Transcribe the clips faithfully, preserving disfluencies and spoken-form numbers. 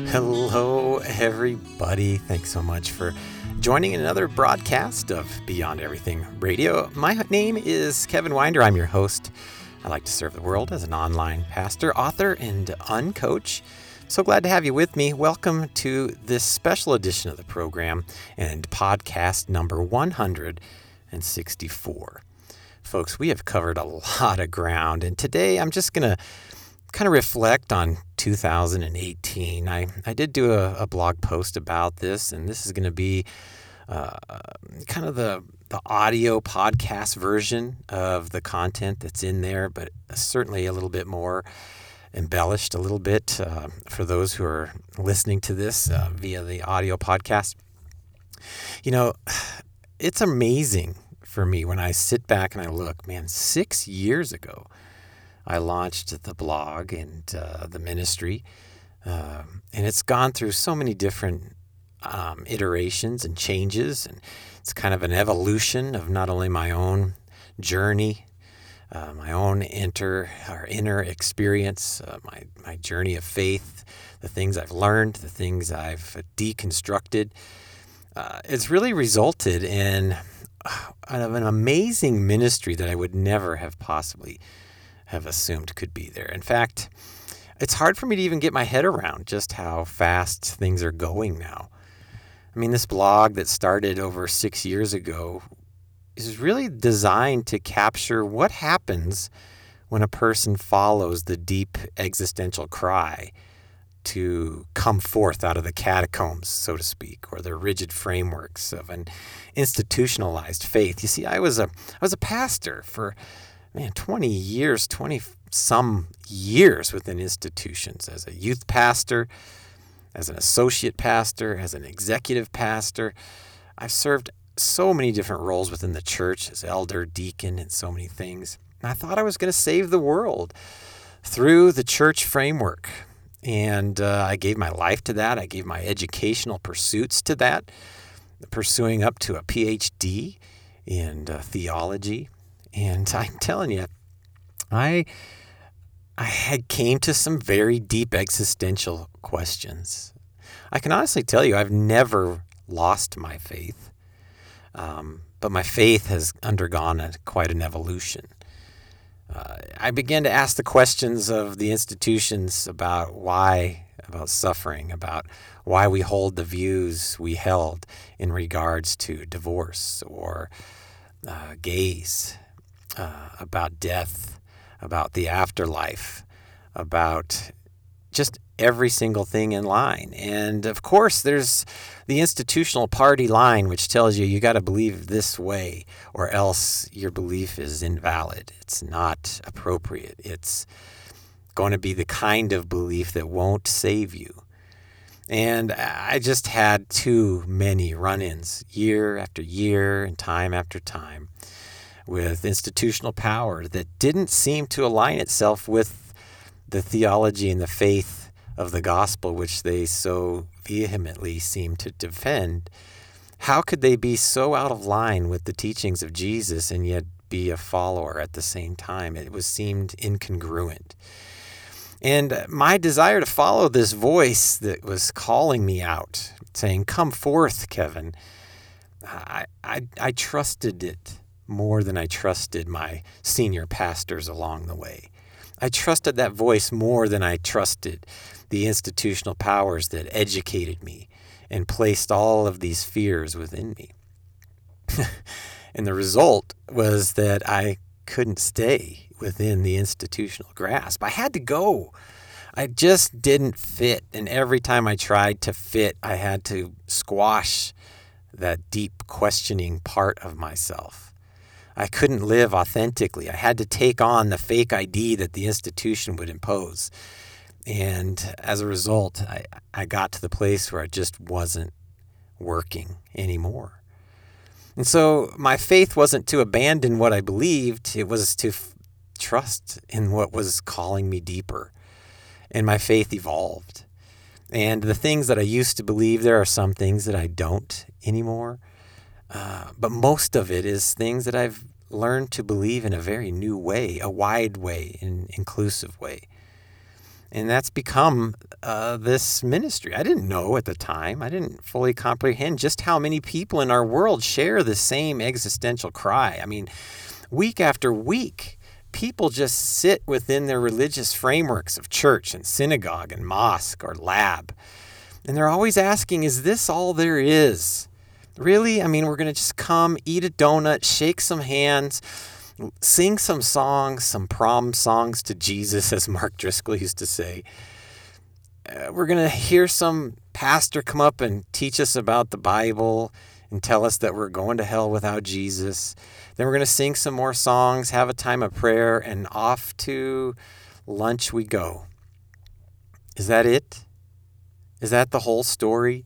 Hello, everybody. Thanks so much for joining another broadcast of Beyond Everything Radio. My name is Kevin Winder. I'm your host. I like to serve the world as an online pastor, author, and uncoach. So glad to have you with me. Welcome to this special edition of the program and podcast number one hundred sixty-four. Folks, we have covered a lot of ground, and today I'm just going to kind of reflect on two thousand eighteen. I, I did do a, a blog post about this, and this is going to be uh, kind of the, the audio podcast version of the content that's in there, but certainly a little bit more embellished a little bit uh, for those who are listening to this uh, via the audio podcast. You know, it's amazing for me when I sit back and I look, man, six years ago, I launched the blog and uh, the ministry, uh, and it's gone through so many different um, iterations and changes, and it's kind of an evolution of not only my own journey, uh, my own inter or inner experience, uh, my my journey of faith, the things I've learned, the things I've deconstructed. Uh, it's really resulted in uh, an amazing ministry that I would never have possibly have assumed could be there. In fact, it's hard for me to even get my head around just how fast things are going now. I mean, this blog that started over six years ago is really designed to capture what happens when a person follows the deep existential cry to come forth out of the catacombs, so to speak, or the rigid frameworks of an institutionalized faith. You see, I was a I was a pastor for Man, twenty years, twenty some years within institutions as a youth pastor, as an associate pastor, as an executive pastor. I've served so many different roles within the church as elder, deacon, and so many things. And I thought I was going to save the world through the church framework. And uh, I gave my life to that. I gave my educational pursuits to that, pursuing up to a P H D in uh, theology. And I'm telling you, I I had came to some very deep existential questions. I can honestly tell you I've never lost my faith, um, but my faith has undergone a, quite an evolution. Uh, I began to ask the questions of the institutions about why, about suffering, about why we hold the views we held in regards to divorce or uh, gays. Uh, about death, about the afterlife, about just every single thing in line. And of course, there's the institutional party line, which tells you you got to believe this way or else your belief is invalid. It's not appropriate. It's going to be the kind of belief that won't save you. And I just had too many run-ins year after year and time after time with institutional power that didn't seem to align itself with the theology and the faith of the gospel, which they so vehemently seem to defend. How could they be so out of line with the teachings of Jesus and yet be a follower at the same time? It was seemed incongruent. And my desire to follow this voice that was calling me out, saying, "Come forth, Kevin," I, I, I trusted it more than I trusted my senior pastors along the way. I trusted that voice more than I trusted the institutional powers that educated me and placed all of these fears within me. And the result was that I couldn't stay within the institutional grasp. I had to go. I just didn't fit. And every time I tried to fit, I had to squash that deep questioning part of myself. I couldn't live authentically. I had to take on the fake I D that the institution would impose. And as a result, I, I got to the place where I just wasn't working anymore. And so my faith wasn't to abandon what I believed. It was to f- trust in what was calling me deeper. And my faith evolved. And the things that I used to believe, there are some things that I don't anymore. Uh, but most of it is things that I've learned to believe in a very new way, a wide way, an inclusive way. And that's become uh, this ministry. I didn't know at the time. I didn't fully comprehend just how many people in our world share the same existential cry. I mean, week after week, people just sit within their religious frameworks of church and synagogue and mosque or lab. And they're always asking, is this all there is? Really? I mean, we're going to just come, eat a donut, shake some hands, sing some songs, some prom songs to Jesus, as Mark Driscoll used to say. Uh, we're going to hear some pastor come up and teach us about the Bible and tell us that we're going to hell without Jesus. Then we're going to sing some more songs, have a time of prayer, and off to lunch we go. Is that it? Is that the whole story?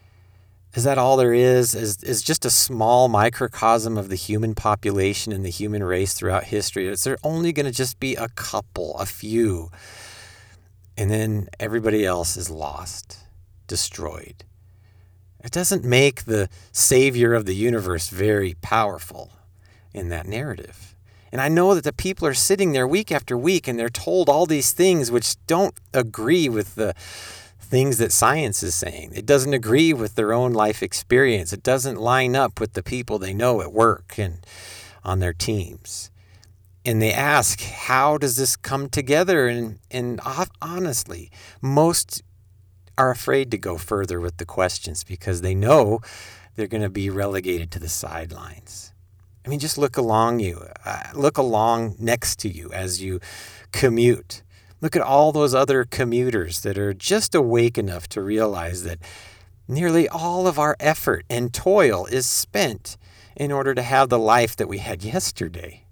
Is that all there is? Is is just a small microcosm of the human population and the human race throughout history? Is there only going to just be a couple, a few, and then everybody else is lost, destroyed? It doesn't make the Savior of the universe very powerful in that narrative. And I know that the people are sitting there week after week and they're told all these things which don't agree with the things that science is saying. It doesn't agree with their own life experience. It doesn't line up with the people they know at work and on their teams. And they ask, how does this come together? And, and honestly, most are afraid to go further with the questions because they know they're going to be relegated to the sidelines. I mean, just look along you, uh, look along next to you as you commute. Look at all those other commuters that are just awake enough to realize that nearly all of our effort and toil is spent in order to have the life that we had yesterday.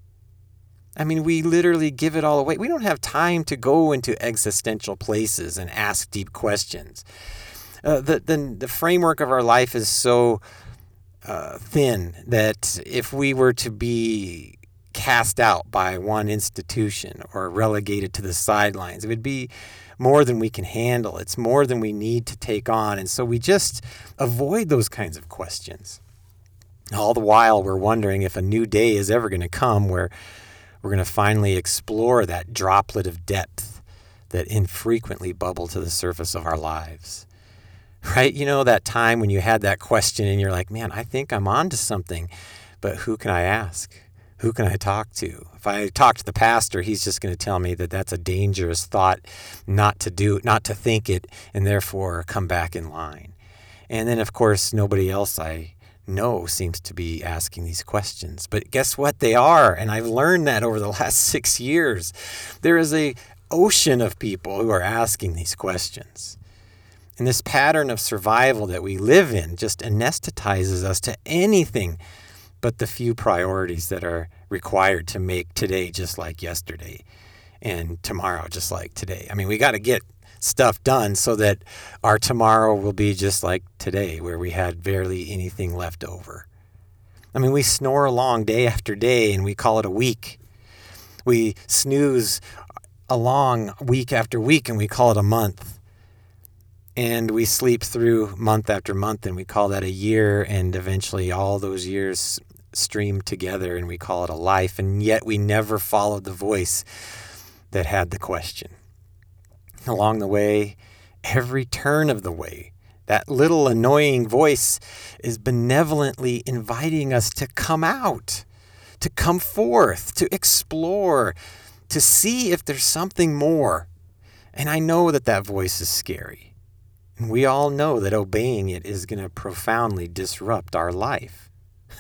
I mean, we literally give it all away. We don't have time to go into existential places and ask deep questions. Uh, the, the, the framework of our life is so uh, thin that if we were to be cast out by one institution or relegated to the sidelines, it would be more than we can handle. It's more than we need to take on. And so we just avoid those kinds of questions. All the while we're wondering if a new day is ever going to come where we're going to finally explore that droplet of depth that infrequently bubble to the surface of our lives. Right? You know, that time when you had that question and you're like, man, I think I'm on to something, but who can I ask? Who can I talk to? If I talk to the pastor, he's just going to tell me that that's a dangerous thought not to do, not to think it, and therefore come back in line. And then, of course, nobody else I know seems to be asking these questions. But guess what? They are. And I've learned that over the last six years. There is a ocean of people who are asking these questions. And this pattern of survival that we live in just anesthetizes us to anything but the few priorities that are required to make today just like yesterday and tomorrow just like today. I mean, we got to get stuff done so that our tomorrow will be just like today, where we had barely anything left over. I mean, we snore along day after day and we call it a week. We snooze along week after week and we call it a month. And we sleep through month after month and we call that a year, and eventually all those years stream together and we call it a life, and yet we never followed the voice that had the question. Along the way, every turn of the way, that little annoying voice is benevolently inviting us to come out, to come forth, to explore, to see if there's something more. And I know that that voice is scary. And we all know that obeying it is going to profoundly disrupt our life.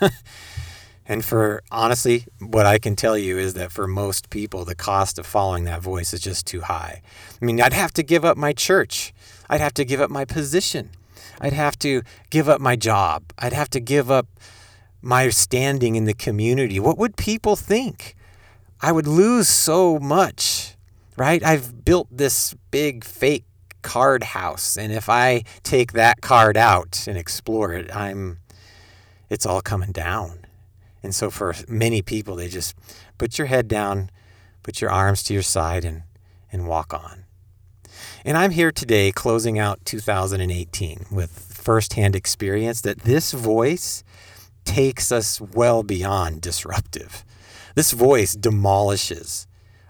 And for, honestly, what I can tell you is that for most people, the cost of following that voice is just too high. I mean, I'd have to give up my church. I'd have to give up my position. I'd have to give up my job. I'd have to give up my standing in the community. What would people think? I would lose so much, right? I've built this big fake card house, and if I take that card out and explore it, I'm, it's all coming down. And so for many people, they just put your head down, put your arms to your side, and, and walk on. And I'm here today closing out two thousand eighteen with firsthand experience that this voice takes us well beyond disruptive. This voice demolishes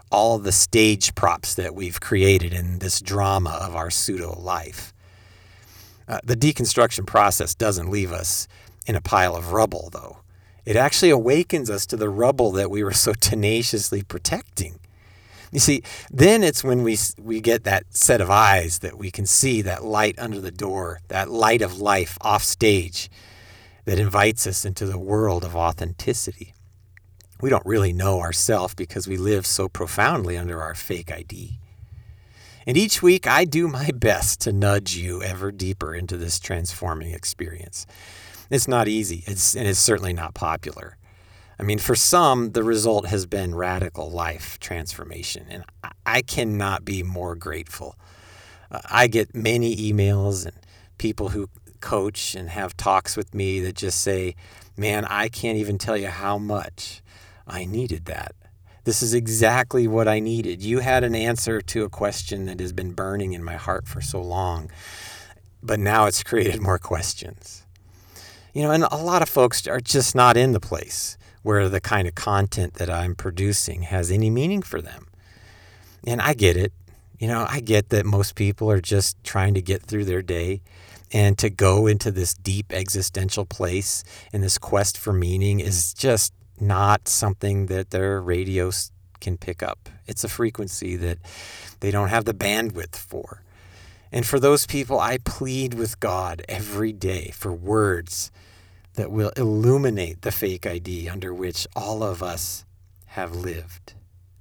all of the stage props that we've created in this drama of our pseudo life. Uh, the deconstruction process doesn't leave us in a pile of rubble, though. It actually awakens us to the rubble that we were so tenaciously protecting. You see, then it's when we we get that set of eyes that we can see that light under the door, that light of life off stage that invites us into the world of authenticity. We don't really know ourselves because we live so profoundly under our fake I D. And each week I do my best to nudge you ever deeper into this transforming experience. It's not easy, it's, and it's certainly not popular. I mean, for some, the result has been radical life transformation, and I cannot be more grateful. Uh, I get many emails and people who coach and have talks with me that just say, man, I can't even tell you how much I needed that. This is exactly what I needed. You had an answer to a question that has been burning in my heart for so long, but now it's created more questions. You know, and a lot of folks are just not in the place where the kind of content that I'm producing has any meaning for them. And I get it. You know, I get that most people are just trying to get through their day, and to go into this deep existential place and this quest for meaning is just not something that their radios can pick up. It's a frequency that they don't have the bandwidth for. And for those people, I plead with God every day for words that will illuminate the fake I D under which all of us have lived.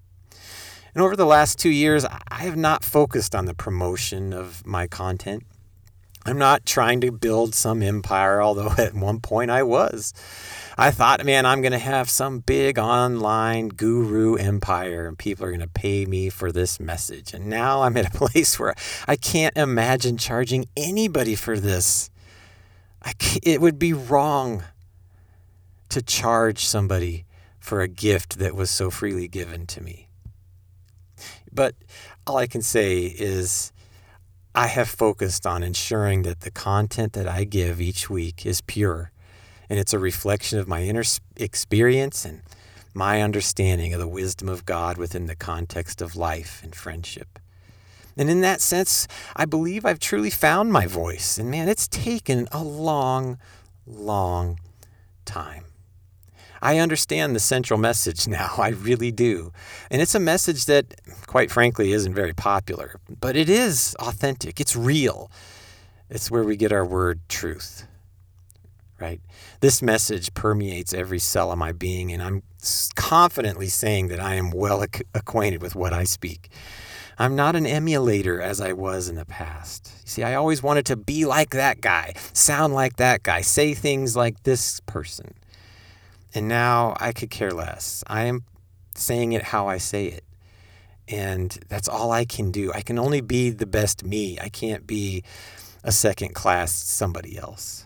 And over the last two years, I have not focused on the promotion of my content. I'm not trying to build some empire, although at one point I was. I thought, man, I'm going to have some big online guru empire and people are going to pay me for this message. And now I'm at a place where I can't imagine charging anybody for this. I can't, it would be wrong to charge somebody for a gift that was so freely given to me. But all I can say is I have focused on ensuring that the content that I give each week is pure, and it's a reflection of my inner experience and my understanding of the wisdom of God within the context of life and friendship. And in that sense, I believe I've truly found my voice. And man, it's taken a long, long time. I understand the central message now. I really do. And it's a message that, quite frankly, isn't very popular. But it is authentic. It's real. It's where we get our word truth. Right? This message permeates every cell of my being, and I'm confidently saying that I am well ac- acquainted with what I speak. I'm not an emulator as I was in the past. You see, I always wanted to be like that guy, sound like that guy, say things like this person. And now I could care less. I am saying it how I say it. And that's all I can do. I can only be the best me. I can't be a second class somebody else.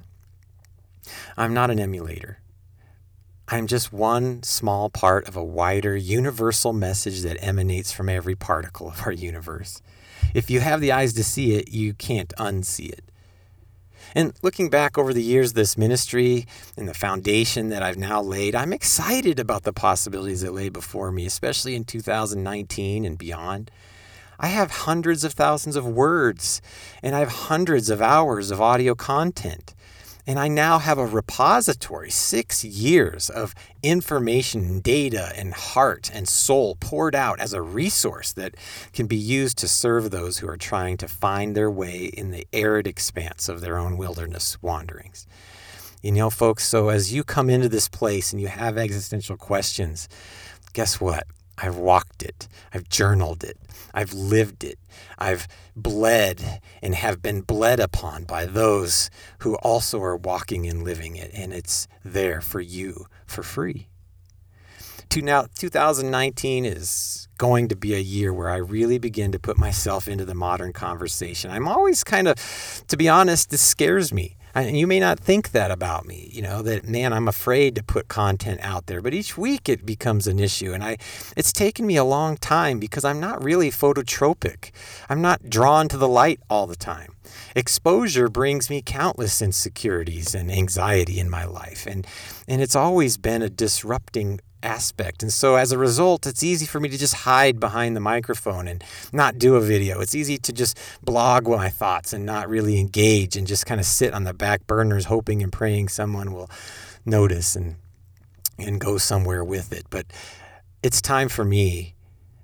I'm not an emulator. I'm just one small part of a wider universal message that emanates from every particle of our universe. If you have the eyes to see it, you can't unsee it. And looking back over the years of this ministry and the foundation that I've now laid, I'm excited about the possibilities that lay before me, especially in two thousand nineteen and beyond. I have hundreds of thousands of words, and I have hundreds of hours of audio content. And I now have a repository, six years of information, data, and heart and soul poured out as a resource that can be used to serve those who are trying to find their way in the arid expanse of their own wilderness wanderings. You know, folks, so as you come into this place and you have existential questions, guess what? I've walked it. I've journaled it. I've lived it. I've bled and have been bled upon by those who also are walking and living it. And it's there for you for free. To now, two thousand nineteen is going to be a year where I really begin to put myself into the modern conversation. I'm always kind of, to be honest, this scares me. And you may not think that about me, you know, that, man, I'm afraid to put content out there. But each week it becomes an issue. And I, it's taken me a long time because I'm not really phototropic. I'm not drawn to the light all the time. Exposure brings me countless insecurities and anxiety in my life. And, and it's always been a disrupting aspect. And so as a result, it's easy for me to just hide behind the microphone and not do a video. It's easy to just blog my thoughts and not really engage and just kind of sit on the back burners hoping and praying someone will notice and and go somewhere with it. But it's time for me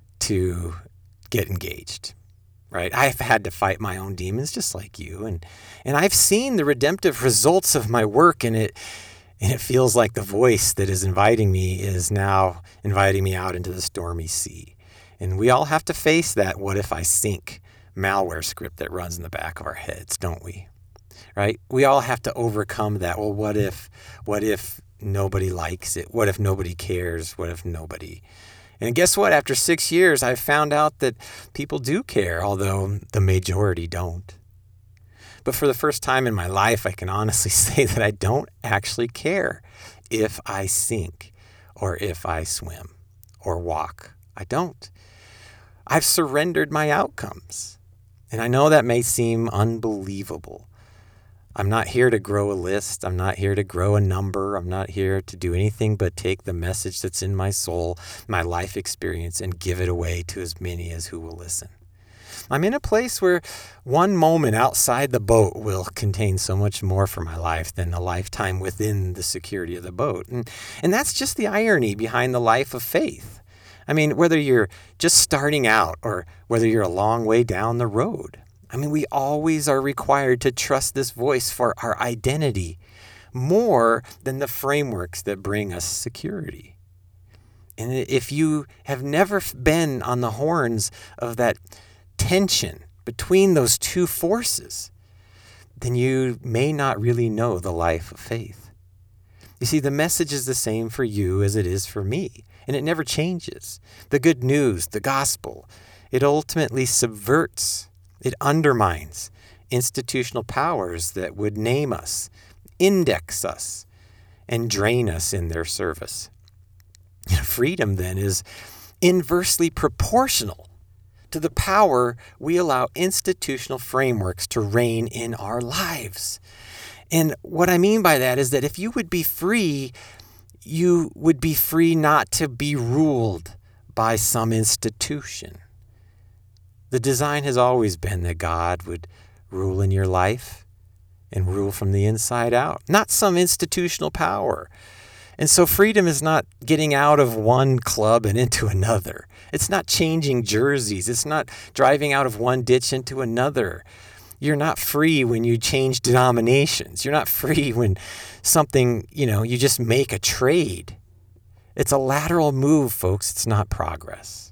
to get engaged, right? I've had to fight my own demons just like you. And and I've seen the redemptive results of my work, and it And it feels like the voice that is inviting me is now inviting me out into the stormy sea. And we all have to face that what if I sink malware script that runs in the back of our heads, don't we? Right? We all have to overcome that. Well, what if, what if nobody likes it? What if nobody cares? What if nobody... And guess what? After six years, I've found out that people do care, although the majority don't. But for the first time in my life, I can honestly say that I don't actually care if I sink or if I swim or walk. I don't. I've surrendered my outcomes. And I know that may seem unbelievable. I'm not here to grow a list. I'm not here to grow a number. I'm not here to do anything but take the message that's in my soul, my life experience, and give it away to as many as who will listen. I'm in a place where one moment outside the boat will contain so much more for my life than a lifetime within the security of the boat. And, and that's just the irony behind the life of faith. I mean, whether you're just starting out or whether you're a long way down the road, I mean, we always are required to trust this voice for our identity more than the frameworks that bring us security. And if you have never been on the horns of that tension between those two forces, then you may not really know the life of faith. You see, the message is the same for you as it is for me, and it never changes. The good news, the gospel, it ultimately subverts, it undermines institutional powers that would name us, index us, and drain us in their service. Freedom, then, is inversely proportional to the power we allow institutional frameworks to reign in our lives. And what I mean by that is that if you would be free, you would be free not to be ruled by some institution. The design has always been that God would rule in your life and rule from the inside out, not some institutional power. And so freedom is not getting out of one club and into another. It's not changing jerseys. It's not driving out of one ditch into another. You're not free when you change denominations. You're not free when something, you know, you just make a trade. It's a lateral move, folks. It's not progress.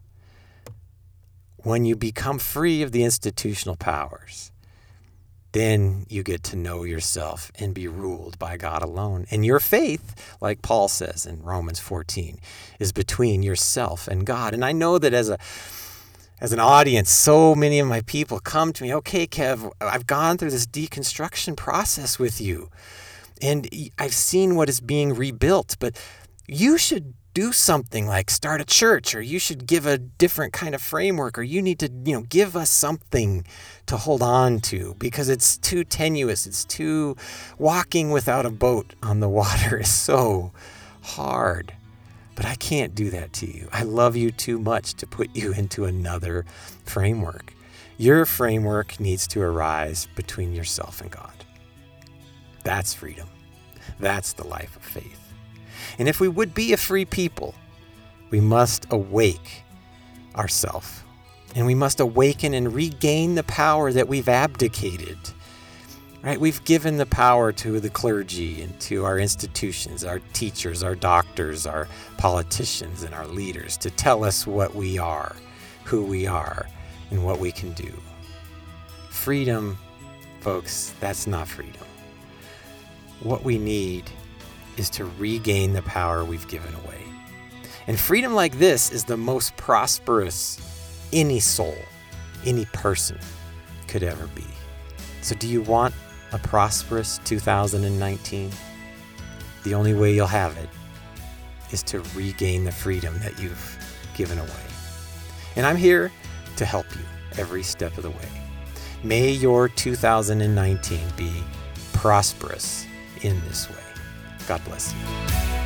When you become free of the institutional powers, then you get to know yourself and be ruled by God alone. And your faith, like Paul says in Romans fourteen, is between yourself and God. And I know that as a as an audience, so many of my people come to me, okay, Kev, I've gone through this deconstruction process with you, and I've seen what is being rebuilt, but you should do something like start a church, or you should give a different kind of framework, or you need to, you know, give us something to hold on to, because it's too tenuous. It's too, walking without a boat on the water is so hard. But I can't do that to you. I love you too much to put you into another framework. Your framework needs to arise between yourself and God. That's freedom. That's the life of faith. And if we would be a free people, we must awake ourselves. And we must awaken and regain the power that we've abdicated. Right? We've given the power to the clergy and to our institutions, our teachers, our doctors, our politicians, and our leaders to tell us what we are, who we are, and what we can do. Freedom, folks, that's not freedom. What we need is to regain the power we've given away. And freedom like this is the most prosperous any soul, any person could ever be. So do you want a prosperous two thousand nineteen? The only way you'll have it is to regain the freedom that you've given away. And I'm here to help you every step of the way. May your two thousand nineteen be prosperous in this way. God bless you.